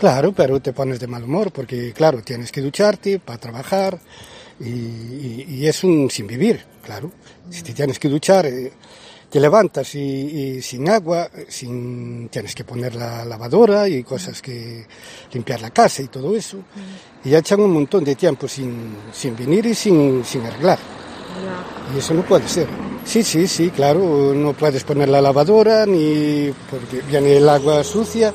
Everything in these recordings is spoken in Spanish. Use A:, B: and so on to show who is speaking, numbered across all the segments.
A: Claro, pero te pones de mal humor porque, claro, tienes que ducharte para trabajar y es un sin vivir, claro. Si te tienes que duchar, te levantas y sin agua, tienes que poner la lavadora y cosas que limpiar la casa y todo eso. Y ya echan un montón de tiempo sin venir y sin arreglar. Y eso no puede ser. Sí, claro, no puedes poner la lavadora ni porque viene el agua sucia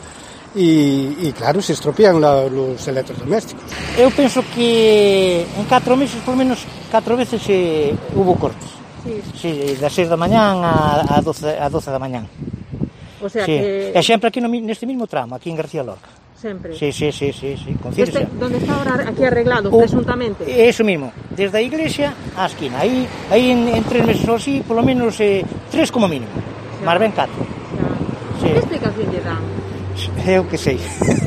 A: y claro, se estropean los electrodomésticos.
B: Eu penso que en 4 meses, por menos 4 veces hubo cortes. Sí, das 6 da mañán a 12 da mañán.
C: O sea
B: sí.
C: que...
B: E sempre aquí neste mismo tramo, aquí en García Lorca.
C: Sempre?
B: Sí, confírese.
C: ¿Dónde está ahora aquí arreglado, presuntamente?
B: Eso mismo, desde a iglesia á esquina. Aí en 3 meses ou así, polo menos 3 como mínimo. Mas ben 4.
C: Sí. Que explicación lle dan?
B: Eu que sei.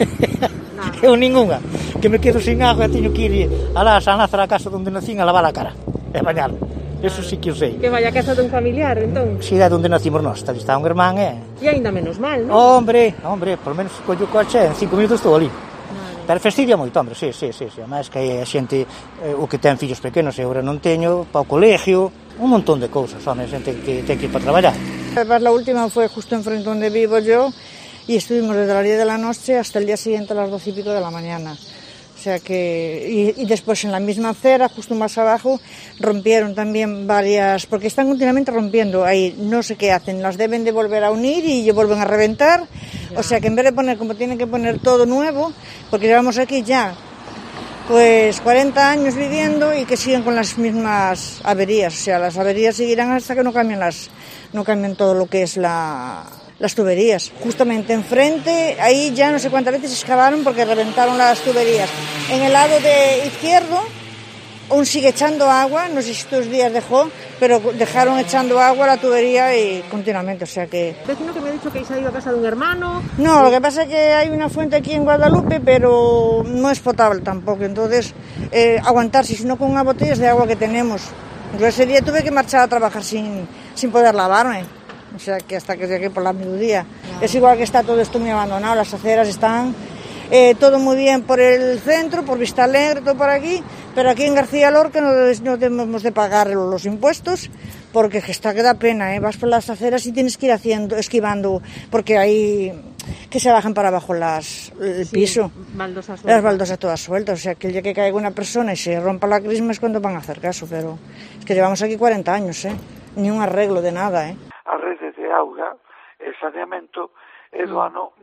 B: Eu ninguna. Que me quedo sin agua e teño que ir a San Lázaro a casa onde nacín a lavar a cara e bañar. Eso sí que o sei.
C: Que vaya a casa dun familiar, entón?
B: Si, é onde nacimos nós. Está un irmán e
C: aínda menos mal, non?
B: Hombre, polo menos collo o coche en 5 minutos estou ali. Vale. Pero fastidia moito, hombre, sí. Además que a xente, o que ten fillos pequenos, e agora non teño, para o colegio, un montón de cousas, home, a xente que ten que ir para traballar.
D: La última fue justo enfrente donde vivo yo y estuvimos desde las 10 de la noche hasta el día siguiente a las 12 y pico de la mañana. O sea que, y después en la misma acera, justo más abajo, rompieron también varias, porque están continuamente rompiendo ahí, no sé qué hacen, las deben de volver a unir y vuelven a reventar. O sea que en vez de poner, como tienen que poner todo nuevo, porque llevamos aquí ya pues 40 años viviendo y que siguen con las mismas averías, o sea, las averías seguirán hasta que no cambien todo lo que es las tuberías. Justamente enfrente, ahí ya no sé cuántas veces excavaron porque reventaron las tuberías. En el lado de izquierdo aún sigue echando agua, no sé si estos días dejó, pero dejaron echando agua a la tubería y continuamente, o sea que...
C: Vecino que me ha dicho que se ha ido a casa de un hermano...
D: No, lo que pasa es que hay una fuente aquí en Guadalupe, pero no es potable tampoco, entonces aguantarse, sino con unas botellas de agua que tenemos. Entonces ese día tuve que marchar a trabajar sin poder lavarme. O sea que hasta que llegué por la mediodía. Es igual que está todo esto muy abandonado, las aceras están todo muy bien por el centro, por Vista Alegre, todo por aquí, pero aquí en García Lorca no debemos de pagar los impuestos porque está que da pena, vas por las aceras y tienes que ir esquivando, porque hay que se bajan para abajo el piso, las baldosas todas sueltas, o sea que el día que caiga una persona y se rompa la crisma es cuando van a hacer caso, pero es que llevamos aquí 40 años, ni un arreglo de nada,
E: A rede de auga e saneamento é do ano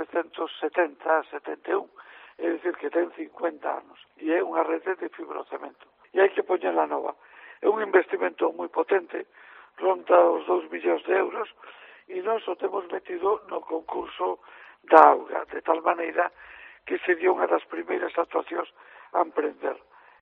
E: 1970-71, é dicir que ten 50 anos, e é unha rede de fibrocemento. E hai que poñerla nova. É un investimento moi potente, ronda os 2 millóns de euros, e nós o temos metido no concurso da auga, de tal maneira que sería unha das primeiras actuacións a emprender.